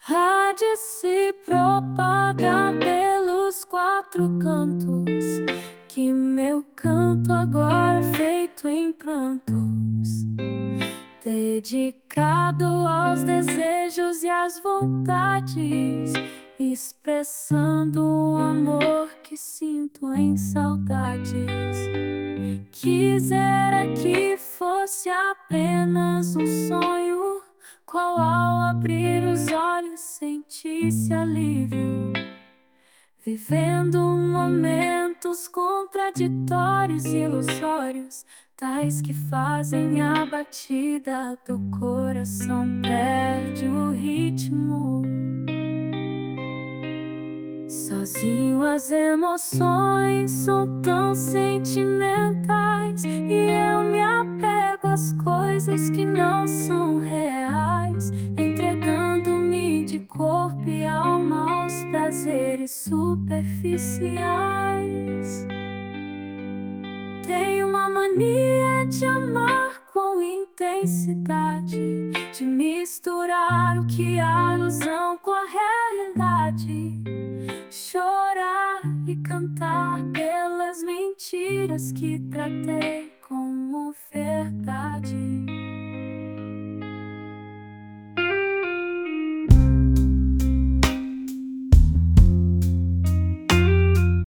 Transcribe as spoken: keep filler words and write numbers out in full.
Há de se propagar pelos quatro cantos, que meu canto agora feito em prantos, dedicado aos desejos e às vontades, expressando o amor que sinto em saudades. Quisera que fosse apenas um sonho, qual ao abrir os olhos sentisse alívio, vivendo momentos contraditórios e ilusórios, tais que fazem a batida do coração perde o ritmo. Sozinho as emoções são tão sentimentais, e eu me apego às coisas que não são reais, entregando-me de corpo e alma aos prazeres superficiais. Tenho uma mania de amar com intensidade, de misturar o que há ilusão com a realidade, chorar e cantar pelas mentiras que tratei como verdade.